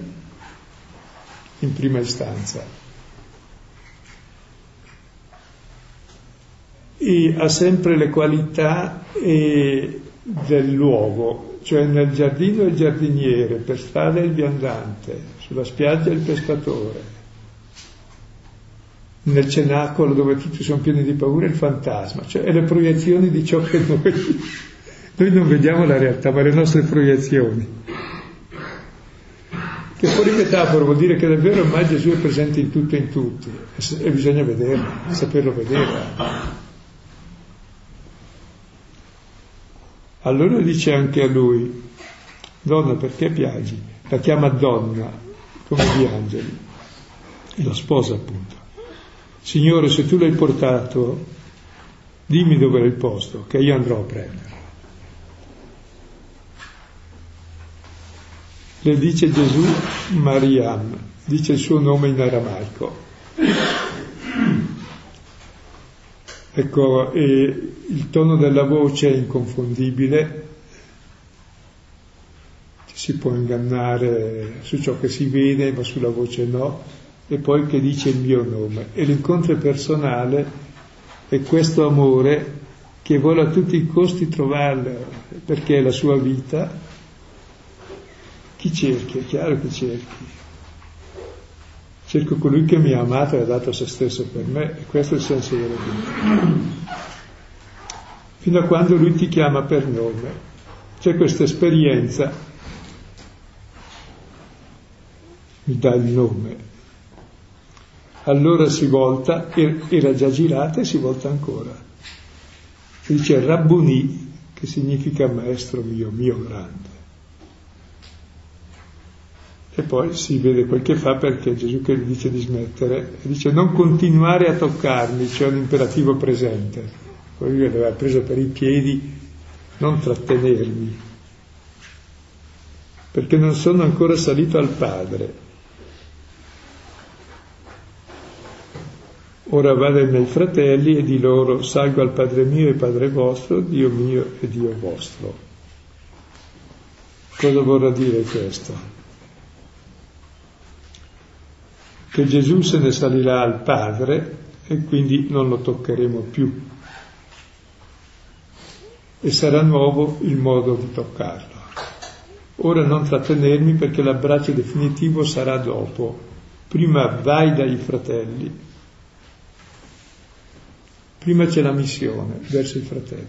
in prima istanza. E ha sempre le qualità e del luogo, cioè nel giardino è il giardiniere, per strada è il viandante, sulla spiaggia è il pescatore, nel cenacolo dove tutti sono pieni di paura è il fantasma, cioè è le proiezioni di ciò che noi, noi non vediamo la realtà, ma le nostre proiezioni. Che fuori metafora vuol dire che davvero ormai Gesù è presente in tutto e in tutti, e bisogna vederlo, saperlo vedere. Allora dice anche a lui: donna, perché piangi? La chiama donna, come gli angeli, e la sposa appunto. Signore, se tu l'hai portato, dimmi dove l'hai posto, che io andrò a prenderlo. Le dice Gesù Mariam, dice il suo nome in aramaico. Ecco, e il tono della voce è inconfondibile, ci si può ingannare su ciò che si vede, ma sulla voce no, e poi che dice il mio nome. E l'incontro è personale, è questo amore che vuole a tutti i costi trovarlo, perché è la sua vita. Chi cerchi? È chiaro che cerchi. Cerco colui che mi ha amato e ha dato se stesso per me, e questo è il senso della vita. Fino a quando lui ti chiama per nome. C'è questa esperienza, mi dà il nome. Allora si volta, era già girata e si volta ancora. Si dice Rabbuni, che significa maestro mio, mio grande. E poi si vede quel che fa, perché Gesù che gli dice di smettere, dice non continuare a toccarmi, cioè un imperativo presente. Poi lui l'aveva preso per i piedi, non trattenermi, perché non sono ancora salito al Padre. Ora vado ai miei fratelli e di loro salgo al Padre mio e Padre vostro, Dio mio e Dio vostro. Cosa vorrà dire questo? Che Gesù se ne salirà al Padre e quindi non lo toccheremo più. E sarà nuovo il modo di toccarlo. Ora non trattenermi, perché l'abbraccio definitivo sarà dopo. Prima vai dai fratelli, prima c'è la missione verso i fratelli,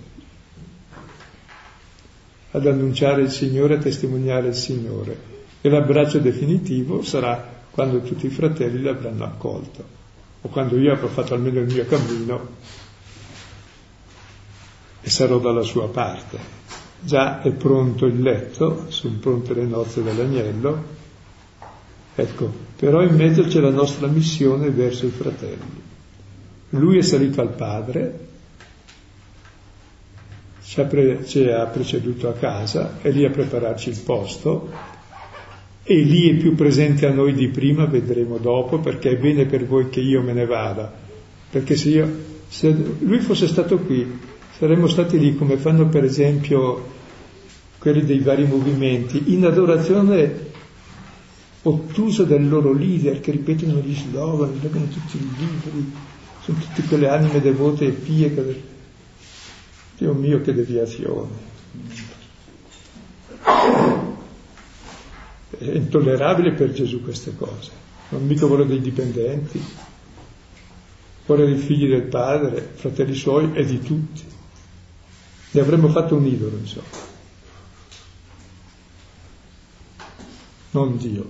ad annunciare il Signore, a testimoniare il Signore, e l'abbraccio definitivo sarà quando tutti i fratelli l'avranno accolto, o quando io avrò fatto almeno il mio cammino e sarò dalla sua parte. Già è pronto il letto, sono pronte le nozze dell'agnello, ecco, però in mezzo c'è la nostra missione verso i fratelli. Lui è salito al Padre, ci ha, pre- ci ha preceduto a casa, è lì a prepararci il posto, e lì è più presente a noi di prima, vedremo dopo, perché è bene per voi che io me ne vada, perché se io se lui fosse stato qui saremmo stati lì, come fanno per esempio quelli dei vari movimenti, in adorazione ottusa del loro leader, che ripetono gli slogan, leggono tutti i libri, sono tutte quelle anime devote e pie che... Dio mio, che deviazione! È intollerabile per Gesù queste cose. Non mica vuole dei dipendenti, vuole dei figli del Padre, fratelli suoi e di tutti. Ne avremmo fatto un idolo, insomma. Non Dio.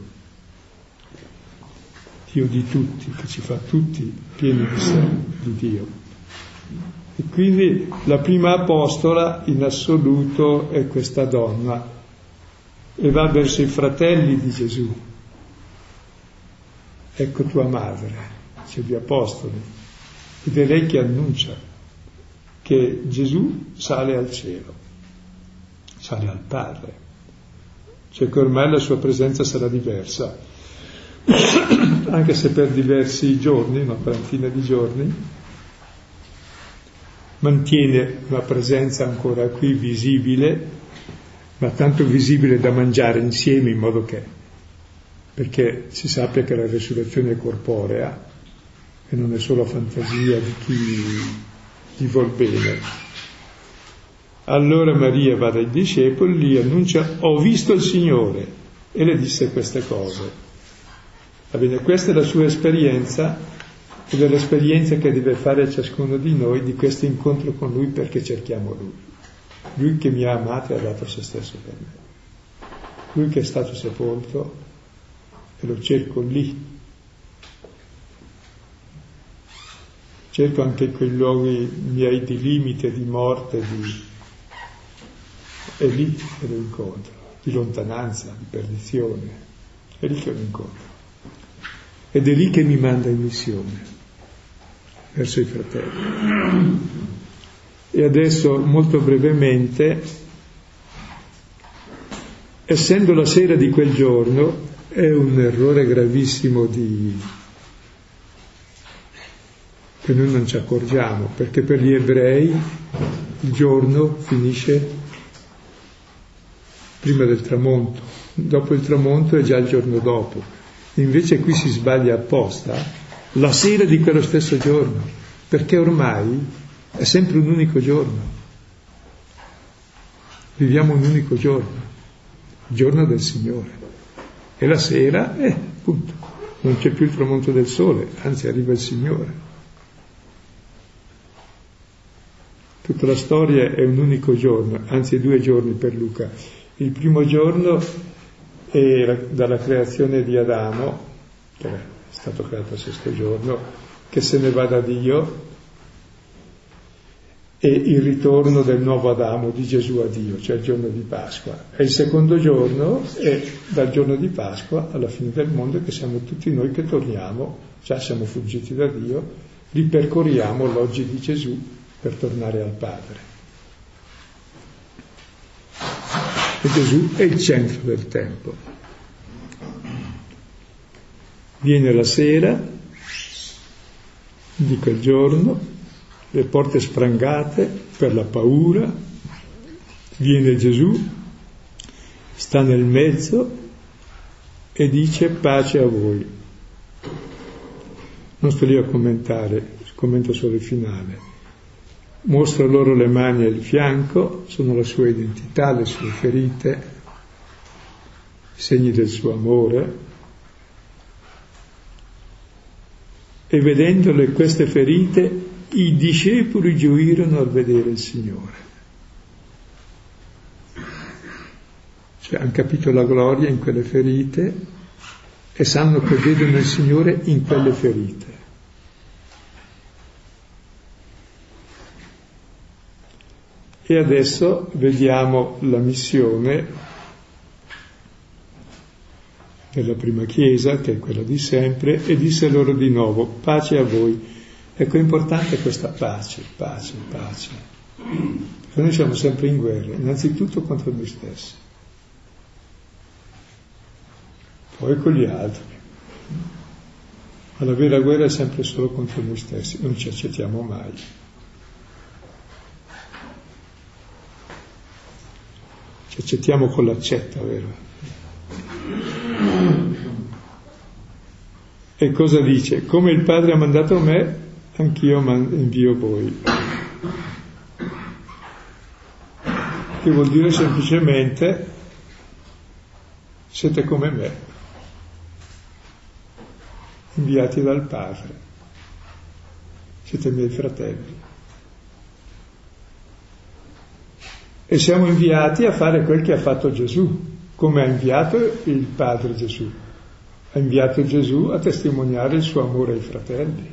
Dio di tutti, che ci fa tutti pieni di sé, di Dio. E quindi la prima apostola in assoluto è questa donna, e va verso i fratelli di Gesù. Ecco tua madre, c'è gli apostoli, ed è lei che annuncia che Gesù sale al cielo, sale al Padre, cioè che ormai la sua presenza sarà diversa, anche se per diversi giorni, una quarantina di giorni, mantiene una presenza ancora qui visibile, ma tanto visibile da mangiare insieme, in modo che, perché si sappia che la resurrezione è corporea e non è solo fantasia di chi gli vuol bene. Allora Maria va dai discepoli, gli annuncia: ho visto il Signore, e le disse queste cose. Va bene, questa è la sua esperienza ed è l'esperienza che deve fare ciascuno di noi di questo incontro con Lui, perché cerchiamo Lui. Lui che mi ha amato e ha dato se stesso per me. Lui che è stato sepolto e lo cerco lì. Cerco anche in quei luoghi miei di limite, di morte, di... è lì che lo incontro, di lontananza, di perdizione, è lì che lo incontro. Ed è lì che mi manda in missione, verso i fratelli. E adesso, molto brevemente, essendo la sera di quel giorno, è un errore gravissimo di... che noi non ci accorgiamo, perché per gli ebrei il giorno finisce prima del tramonto, dopo il tramonto è già il giorno dopo. Invece qui si sbaglia apposta, la sera di quello stesso giorno, perché ormai è sempre un unico giorno. Viviamo un unico giorno, il giorno del Signore. E la sera, eh, appunto, non c'è più il tramonto del sole, anzi arriva il Signore. Tutta la storia è un unico giorno, anzi due giorni per Luca. Il primo giorno è dalla creazione di Adamo, che è stato creato il sesto giorno, che se ne va da Dio, e il ritorno del nuovo Adamo, di Gesù a Dio, cioè il giorno di Pasqua. E il secondo giorno è dal giorno di Pasqua alla fine del mondo, che siamo tutti noi che torniamo, già siamo fuggiti da Dio, ripercorriamo l'oggi di Gesù per tornare al Padre. E Gesù è il centro del tempo. Viene la sera di quel giorno, le porte sprangate per la paura, viene Gesù, sta nel mezzo e dice: pace a voi. Non sto lì a commentare, commento solo il finale. Mostra loro le mani e il fianco, sono la sua identità, le sue ferite, i segni del suo amore. E vedendole queste ferite, i discepoli gioirono al vedere il Signore. Cioè hanno capito la gloria in quelle ferite e sanno che vedono il Signore in quelle ferite. E adesso vediamo la missione della prima Chiesa, che è quella di sempre, e disse loro di nuovo: pace a voi. Ecco, è importante questa pace, pace, pace. Perché noi siamo sempre in guerra, innanzitutto contro noi stessi, poi con gli altri. Ma la vera guerra è sempre solo contro noi stessi, non ci accettiamo mai. Ci accettiamo con l'accetta, vero? E cosa dice? Come il Padre ha mandato me, anch'io invio voi. Che vuol dire semplicemente: siete come me, inviati dal Padre, siete miei fratelli. E siamo inviati a fare quel che ha fatto Gesù, come ha inviato il Padre Gesù. Ha inviato Gesù a testimoniare il suo amore ai fratelli.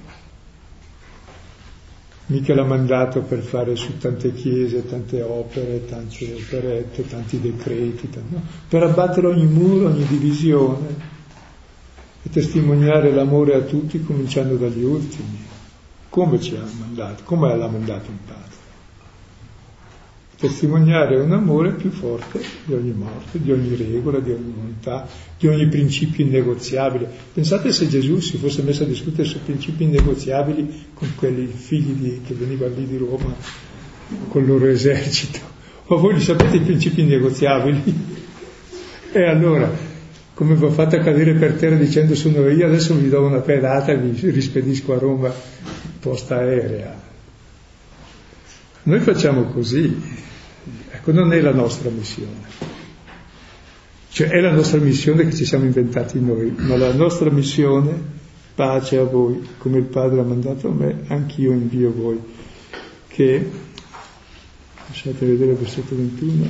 Mica l'ha mandato per fare su tante chiese, tante opere, tante operette, tanti decreti, no? Per abbattere ogni muro, ogni divisione e testimoniare l'amore a tutti, cominciando dagli ultimi. Come ci ha mandato? Come l'ha mandato il Padre? Testimoniare un amore più forte di ogni morte, di ogni regola, di ogni volontà, di ogni principio innegoziabile. Pensate se Gesù si fosse messo a discutere su principi innegoziabili con quelli figli di, che venivano lì di Roma, con il loro esercito. Ma voi li sapete i principi innegoziabili? E allora, come vi ho fatto cadere per terra dicendo sono io, adesso vi do una pedata e vi rispedisco a Roma posta aerea. Noi facciamo così. Ecco, non è la nostra missione. Cioè è la nostra missione che ci siamo inventati noi, ma la nostra missione, pace a voi, come il Padre ha mandato a me, anch'io invio voi. Che, lasciate vedere il versetto ventuno,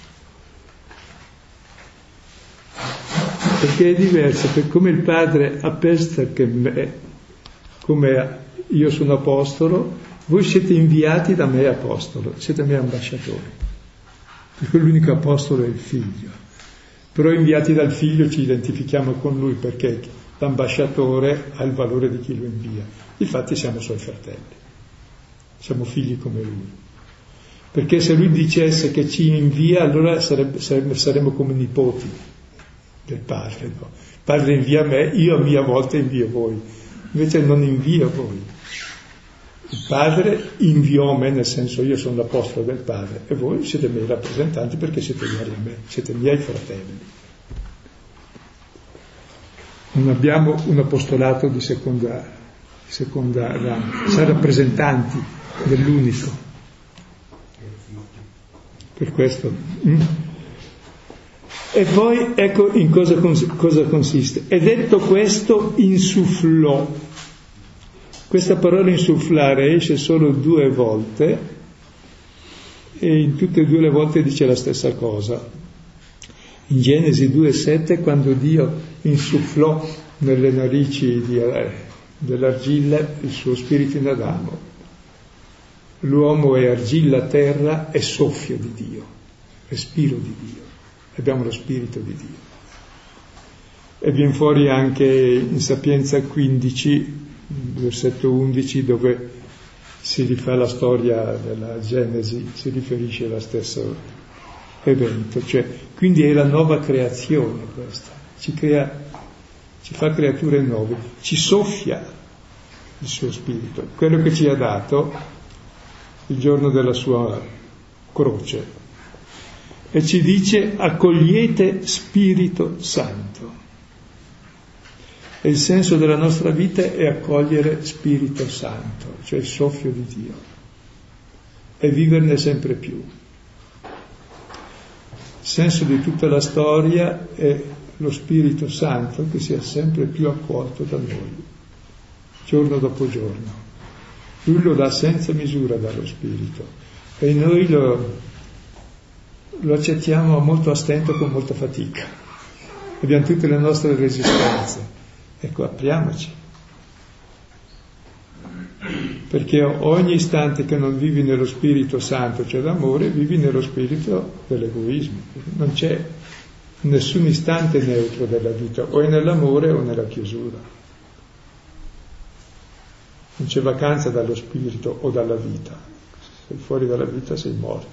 perché è diverso, perché come il Padre appesta che me, come io sono apostolo, voi siete inviati da me apostolo, siete miei ambasciatori, perché l'unico apostolo è il Figlio, però inviati dal Figlio ci identifichiamo con Lui perché l'ambasciatore ha il valore di chi lo invia. Infatti siamo suoi fratelli, siamo figli come Lui, perché se Lui dicesse che ci invia allora sarebbe, sarebbe, saremmo come nipoti del Padre, no? Il Padre invia me, io a mia volta invio voi, invece non invio voi. Il Padre inviò me, nel senso io sono l'apostolo del Padre e voi siete miei rappresentanti perché siete uguali a me, siete miei fratelli. Non abbiamo un apostolato di seconda, di seconda rango, siamo rappresentanti dell'unico. Per questo. Mm. E poi ecco in cosa, cosa consiste. E detto questo insufflò. Questa parola insufflare esce solo due volte e in tutte e due le volte dice la stessa cosa. In Genesi due sette, quando Dio insufflò nelle narici di, eh, dell'argilla il suo spirito in Adamo. L'uomo è argilla, terra e soffio di Dio, respiro di Dio. Abbiamo lo spirito di Dio. E viene fuori anche in Sapienza quindici, versetto undici, dove si rifà la storia della Genesi, si riferisce allo stesso evento, cioè quindi è la nuova creazione questa, ci crea, ci fa creature nuove, ci soffia il suo spirito, quello che ci ha dato il giorno della sua croce, e ci dice accogliete Spirito Santo. E il senso della nostra vita è accogliere Spirito Santo, cioè il soffio di Dio, e viverne sempre più. Il senso di tutta la storia è lo Spirito Santo che sia sempre più accolto da noi, giorno dopo giorno. Lui lo dà senza misura dallo Spirito e noi lo, lo accettiamo molto a stento, con molta fatica. Abbiamo tutte le nostre resistenze. Ecco, apriamoci, perché ogni istante che non vivi nello Spirito Santo, cioè l'amore, vivi nello spirito dell'egoismo. Non c'è nessun istante neutro della vita, o è nell'amore o nella chiusura. Non c'è vacanza dallo spirito o dalla vita. Se sei fuori dalla vita sei morto.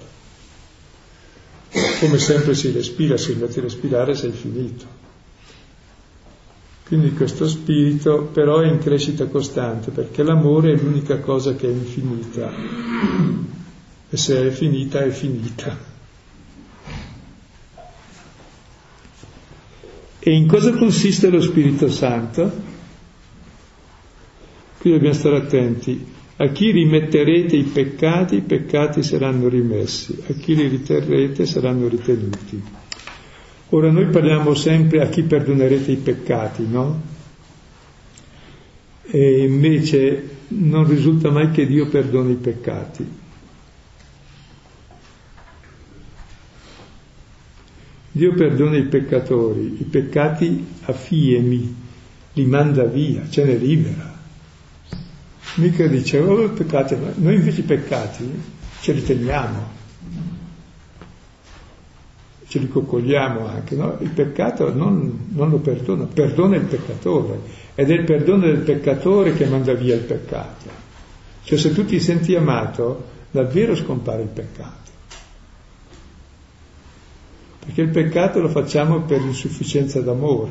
Come sempre si respira, se invece di respirare sei finito. Quindi questo spirito però è in crescita costante, perché l'amore è l'unica cosa che è infinita, e se è finita è finita. E in cosa consiste lo Spirito Santo? Qui dobbiamo stare attenti. A chi rimetterete i peccati, i peccati saranno rimessi, a chi li riterrete saranno ritenuti. Ora noi parliamo sempre a chi perdonerete i peccati, no? E invece non risulta mai che Dio perdoni i peccati. Dio perdona i peccatori, i peccati a fiemi, li manda via, ce ne libera. Mica dice, oh peccati, noi invece i peccati ce li teniamo. Ce li coccoliamo anche, no? Il peccato non, non lo perdona, perdona il peccatore, ed è il perdono del peccatore che manda via il peccato. Cioè se tu ti senti amato, davvero scompare il peccato. perché il peccato lo facciamo per insufficienza d'amore.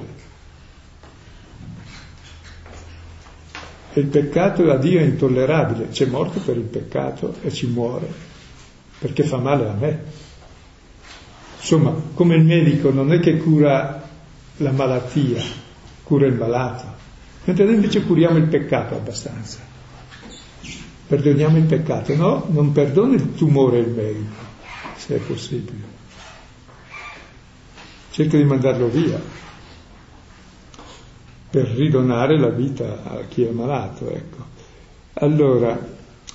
E il peccato a Dio è intollerabile, c'è morto per il peccato e ci muore, perché fa male a me. Insomma, come il medico non è che cura la malattia, cura il malato, mentre noi invece curiamo il peccato abbastanza. Perdoniamo il peccato, no? Non perdona il tumore il medico, se è possibile. Cerca di mandarlo via per ridonare la vita a chi è malato, ecco. Allora,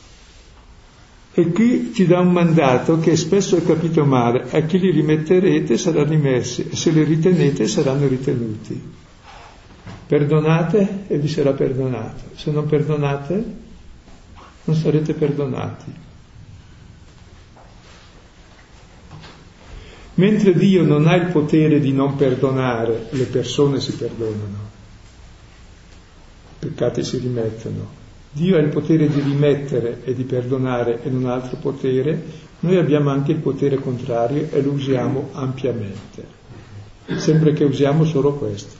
e qui ci dà un mandato che spesso è capito male: a chi li rimetterete saranno rimessi, e se li ritenete saranno ritenuti. Perdonate e vi sarà perdonato, se non perdonate non sarete perdonati. Mentre Dio non ha il potere di non perdonare, le persone si perdonano, i peccati si rimettono. Dio ha il potere di rimettere e di perdonare e non ha altro potere. Noi abbiamo anche il potere contrario e lo usiamo ampiamente, sempre che usiamo solo questo.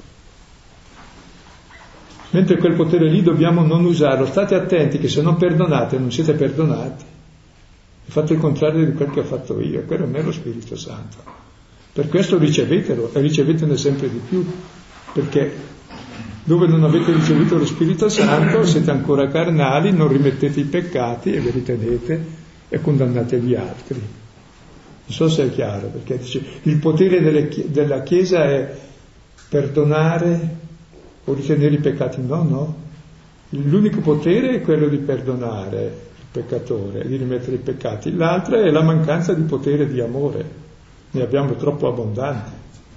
Mentre quel potere lì dobbiamo non usarlo. State attenti che se non perdonate non siete perdonati. Fate il contrario di quel che ho fatto io, quello non è lo Spirito Santo. Per questo ricevetelo e ricevetene sempre di più, perché dove non avete ricevuto lo Spirito Santo siete ancora carnali, non rimettete i peccati e vi ritenete e condannate gli altri. Non so se è chiaro, perché dice il potere delle, della Chiesa è perdonare o ritenere i peccati. No, no. L'unico potere è quello di perdonare peccatore, di rimettere i peccati. L'altra è la mancanza di potere di amore, ne abbiamo troppo abbondanti.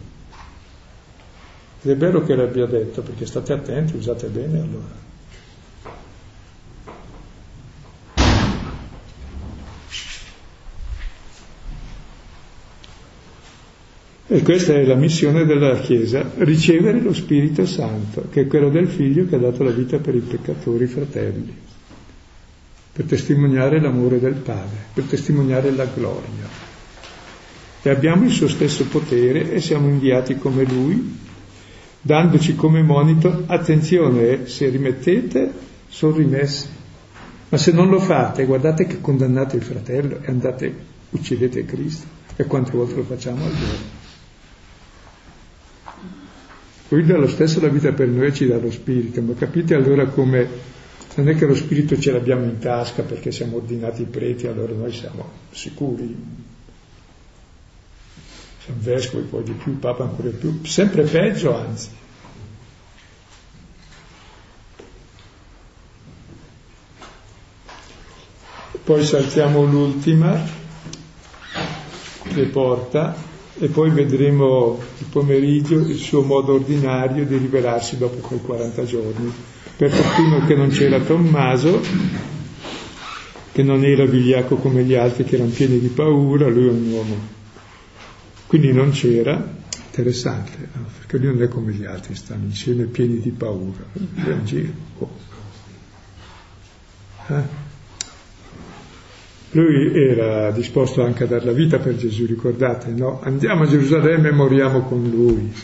Ed è bello che l'abbia detto, perché state attenti, usate bene allora. E questa è la missione della Chiesa: ricevere lo Spirito Santo, che è quello del Figlio che ha dato la vita per i peccatori fratelli, per testimoniare l'amore del Padre, per testimoniare la gloria. E abbiamo il suo stesso potere e siamo inviati come Lui, dandoci come monito: attenzione, se rimettete, sono rimessi. Ma se non lo fate, guardate che condannate il fratello e andate, uccidete Cristo. E quante volte lo facciamo al giorno? Lui dà lo stesso la vita per noi e ci dà lo Spirito, ma capite allora come non è che lo Spirito ce l'abbiamo in tasca perché siamo ordinati preti, allora noi siamo sicuri. Siamo vescovi, poi di più, Papa ancora di più, sempre peggio anzi. Poi saltiamo l'ultima che porta, e poi vedremo il pomeriggio il suo modo ordinario di rivelarsi dopo quei quaranta giorni. Per fortuna che non c'era Tommaso, che non era vigliacco come gli altri che erano pieni di paura, lui è un uomo, quindi non c'era. Interessante, no? Perché lui non è come gli altri, stanno insieme pieni di paura, lui è in giro. Oh. Eh? Lui era disposto anche a dare la vita per Gesù, ricordate, no? Andiamo a Gerusalemme e moriamo con lui.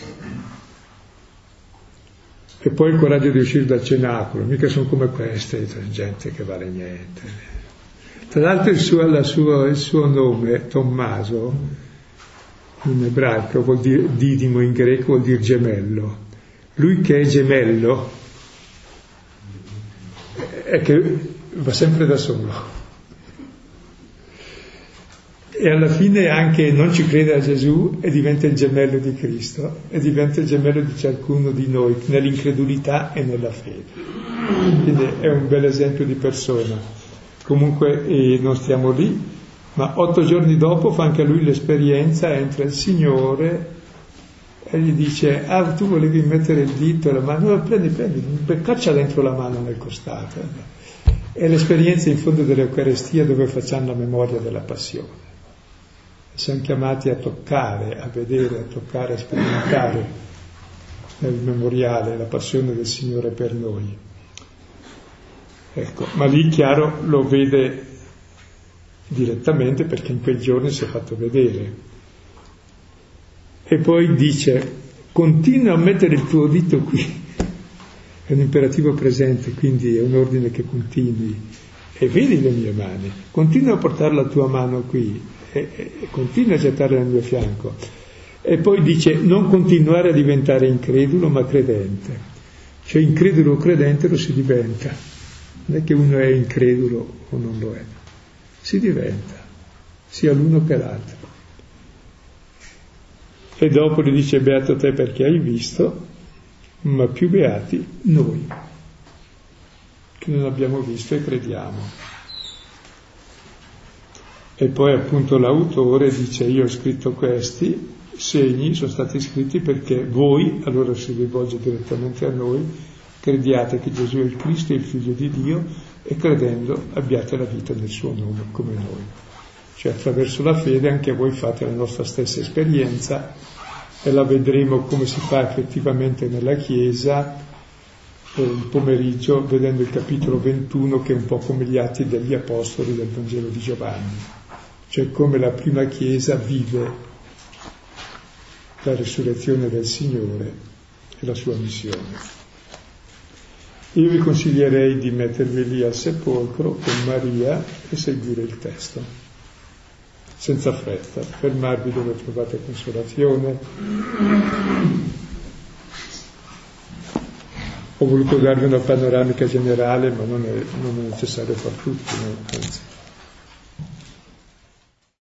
E poi il coraggio di uscire dal cenacolo, mica sono come queste, gente che vale niente. Tra l'altro il suo, la sua, il suo nome, Tommaso, in ebraico vuol dire Didimo, in greco vuol dire gemello. Lui che è gemello è che va sempre da solo. E alla fine anche non ci crede a Gesù e diventa il gemello di Cristo e diventa il gemello di ciascuno di noi nell'incredulità e nella fede. Quindi è un bel esempio di persona. Comunque eh, non stiamo lì, ma otto giorni dopo fa anche lui l'esperienza, entra il Signore e gli dice: ah, tu volevi mettere il dito, la mano, no, prendi, prendi, caccia dentro la mano nel costato. È l'esperienza in fondo dell'Eucaristia dove facciamo la memoria della passione. Siamo chiamati a toccare, a vedere, a toccare, a sperimentare nel memoriale la passione del Signore per noi. Ecco, ma lì chiaro lo vede direttamente perché in quei giorni si è fatto vedere. E poi dice, continua a mettere il tuo dito qui, è un imperativo presente, quindi è un ordine che continui, e vedi le mie mani, continua a portare la tua mano qui, e, e, e continua a gettarla nel mio fianco. E poi dice, non continuare a diventare incredulo ma credente, cioè incredulo o credente lo si diventa, non è che uno è incredulo o non lo è, si diventa, sia l'uno che l'altro. E dopo gli dice, beato te perché hai visto, ma più beati noi, che non abbiamo visto e crediamo. E poi appunto l'autore dice, io ho scritto questi segni, sono stati scritti perché voi, allora si rivolge direttamente a noi, crediate che Gesù è il Cristo, è il Figlio di Dio, e credendo abbiate la vita nel suo nome come noi. Cioè attraverso la fede anche voi fate la nostra stessa esperienza, e la vedremo come si fa effettivamente nella Chiesa eh, il pomeriggio, vedendo il capitolo ventuno, che è un po' come gli Atti degli Apostoli del Vangelo di Giovanni, cioè come la prima Chiesa vive la risurrezione del Signore e la sua missione. Io vi consiglierei di mettervi lì al sepolcro con Maria e seguire il testo, senza fretta, fermarvi dove trovate consolazione. Ho voluto darvi una panoramica generale, ma non è, non è necessario far tutti, no? Anzi.